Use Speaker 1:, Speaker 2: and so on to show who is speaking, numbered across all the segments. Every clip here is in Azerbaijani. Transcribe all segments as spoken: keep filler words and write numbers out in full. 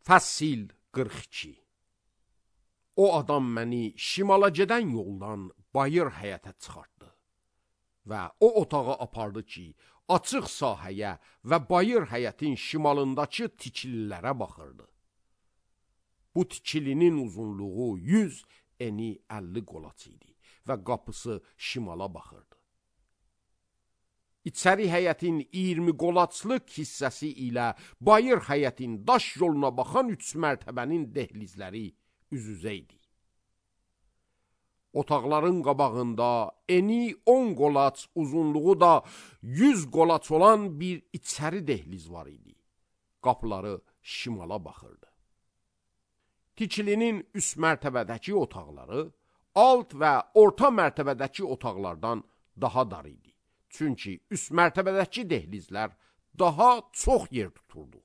Speaker 1: Fəsil qırx iki. O adam məni şimala gedən yoldan bayır həyətə çıxartdı və o otağa apardı ki, açıq sahəyə və bayır həyətin şimalındakı tikililərə baxırdı. Bu tikilinin uzunluğu yüz, eni əlli qolaç idi və qapısı şimala baxırdı. İçəri həyətin iyirmi qolaçlıq hissəsi ilə bayır həyətin daş yoluna baxan üç mərtəbənin dehlizləri üz-üzə idi. Otaqların qabağında eni on qolaç, uzunluğu da yüz qolaç olan bir içəri dehliz var idi. Qapıları şimala baxırdı. Tikilinin üst mərtəbədəki otaqları alt və orta mərtəbədəki otaqlardan daha dar idi. Çünki üst mərtəbədəki dehlizlər daha çox yer tuturdu.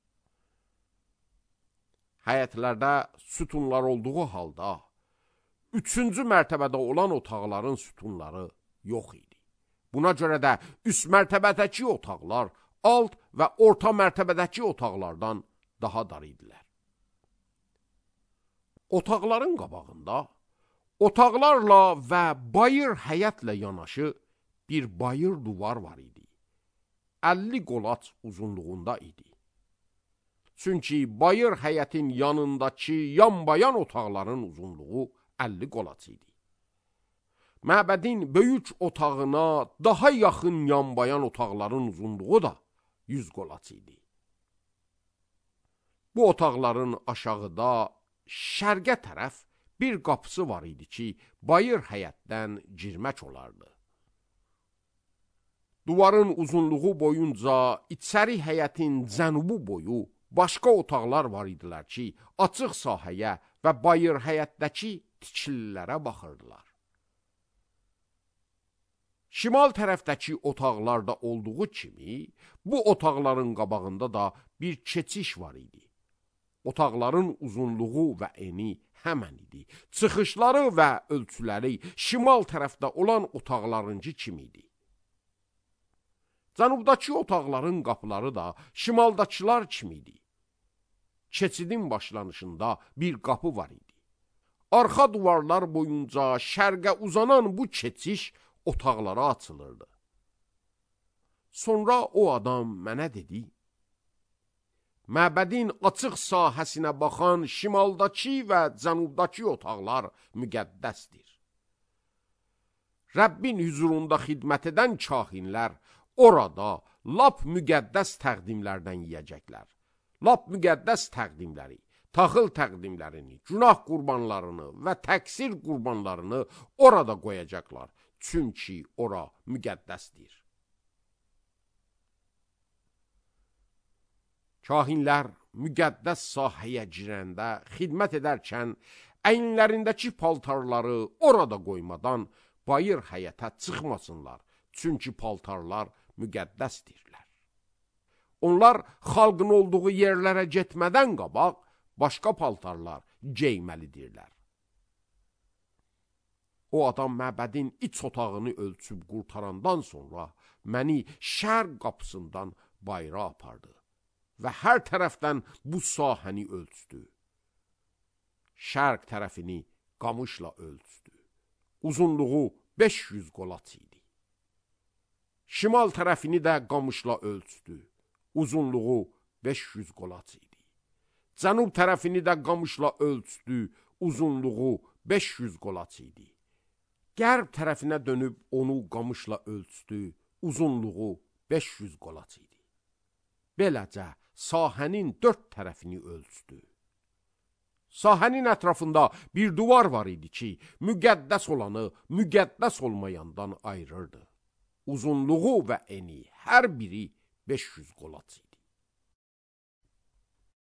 Speaker 1: Həyətlərdə sütunlar olduğu halda, üçüncü mərtəbədə olan otaqların sütunları yox idi. Buna görə də üst mərtəbədəki otaqlar alt və orta mərtəbədəki otaqlardan daha dar idilər. Otaqların qabağında, otaqlarla və bayır həyətlə yanaşı bir bayır duvar var idi. əlli qolaç uzunluğunda idi. Çünki bayır həyətin yanındakı yanbayan otaqların uzunluğu əlli qolaç idi. Məbədin böyük otağına daha yaxın yanbayan otaqların uzunluğu da yüz qolaç idi. Bu otaqların aşağıda şərqə tərəf bir qapısı var idi ki, bayır həyətdən girmək olardı. Duvarın uzunluğu boyunca içəri həyətin cənubu boyu başqa otaqlar var idilər ki, açıq sahəyə və bayır həyətdəki tikililərə baxırdılar. Şimal tərəfdəki otaqlarda olduğu kimi, bu otaqların qabağında da bir keçiş var idi. Otaqların uzunluğu və eni həmən idi. Çıxışları və ölçüləri şimal tərəfdə olan otaqlarıncı kimi idi. Cənubdakı otaqların qapıları da şimaldakılar kimi idi. Keçidin başlanışında bir qapı var idi. Arxa duvarlar boyunca şərqə uzanan bu keçiş otaqlara açılırdı. Sonra o adam mənə dedi, məbədin açıq sahəsinə baxan şimaldakı və cənubdakı otaqlar müqəddəsdir. Rəbbin hüzurunda xidmət edən kahinlər orada lap müqəddəs təqdimlərdən yiyəcəklər. Lap müqəddəs təqdimləri, taxıl təqdimlərini, günah qurbanlarını və təqsir qurbanlarını orada qoyacaqlar. Çünki ora müqəddəsdir. Kahinlər müqəddəs sahəyə girəndə, xidmət edərkən, əyinlərindəki paltarları orada qoymadan bayır həyətə çıxmasınlar. Çünki paltarlar müqəddəsdirlər. Onlar xalqın olduğu yerlərə getmədən qabaq, başqa paltarlar geyməlidirlər. O adam məbədin iç otağını ölçüb qurtarandan sonra məni şərq qapısından bayıra apardı və hər tərəfdən bu sahəni ölçdü. Şərq tərəfini qamışla ölçdü. Uzunluğu beş yüz qolaç idi. Şimal tərəfini də qamışla ölçdü. Uzunluğu beş yüz qolaç idi. Cənub tərəfini də qamışla ölçdü. Uzunluğu beş yüz qolaç idi. Qərb tərəfinə dönüb onu qamışla ölçdü. Uzunluğu beş yüz qolaç idi. Beləcə sahənin dörd tərəfini ölçdü. Sahənin ətrafında bir duvar var idi ki, müqəddəs olanı müqəddəs olmayandan ayırırdı. Uzunluğu və eni hər biri beş yüz qolaç idi.